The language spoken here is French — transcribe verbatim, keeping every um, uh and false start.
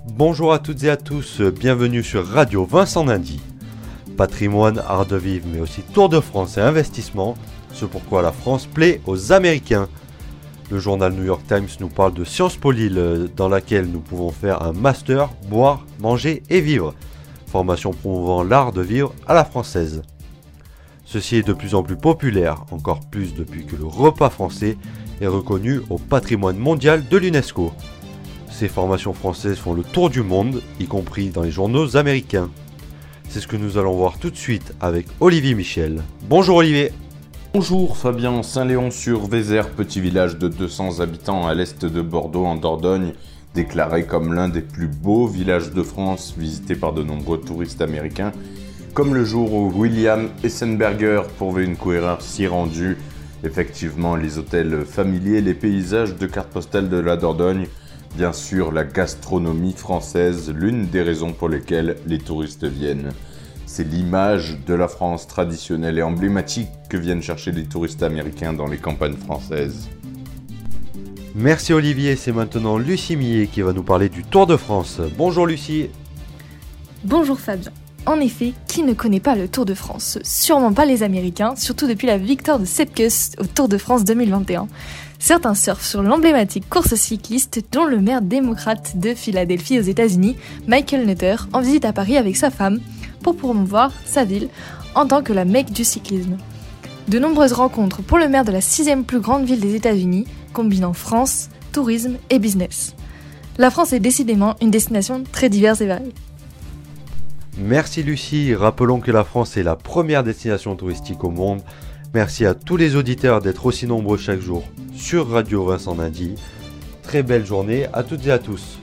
Bonjour à toutes et à tous, bienvenue sur Radio Vincent Dindy. Patrimoine, art de vivre, mais aussi Tour de France et investissement, ce pourquoi la France plaît aux Américains. Le journal New York Times nous parle de Sciences Po Lille, dans laquelle nous pouvons faire un master, boire, manger et vivre. Formation promouvant l'art de vivre à la française. Ceci est de plus en plus populaire, encore plus depuis que le repas français est reconnu au patrimoine mondial de l'UNESCO. Ces formations françaises font le tour du monde, y compris dans les journaux américains. C'est ce que nous allons voir tout de suite avec Olivier Michel. Bonjour Olivier. Bonjour Fabien, Saint-Léon-sur-Vézère, petit village de deux cents habitants à l'est de Bordeaux en Dordogne, déclaré comme l'un des plus beaux villages de France, visité par de nombreux touristes américains, comme le jour où William Essenberger pourvait une cohérence si rendue. Effectivement, les hôtels familiers, les paysages de cartes postales de la Dordogne, bien sûr la gastronomie française, l'une des raisons pour lesquelles les touristes viennent. C'est l'image de la France traditionnelle et emblématique que viennent chercher les touristes américains dans les campagnes françaises. Merci Olivier, c'est maintenant Lucie Millet qui va nous parler du Tour de France. Bonjour Lucie. Bonjour Fabien. En effet, qui ne connaît pas le Tour de France ? Sûrement pas les Américains, surtout depuis la victoire de Sepp Kuss au Tour de France deux mille vingt et un. Certains surfent sur l'emblématique course cycliste dont le maire démocrate de Philadelphie aux États-Unis, Michael Nutter, en visite à Paris avec sa femme pour promouvoir sa ville en tant que la Mecque du cyclisme. De nombreuses rencontres pour le maire de la sixième plus grande ville des États-Unis, combinant France, tourisme et business. La France est décidément une destination très diverse et variée. Merci Lucie, rappelons que la France est la première destination touristique au monde. Merci à tous les auditeurs d'être aussi nombreux chaque jour sur Radio Vincent Dindy. Très belle journée à toutes et à tous.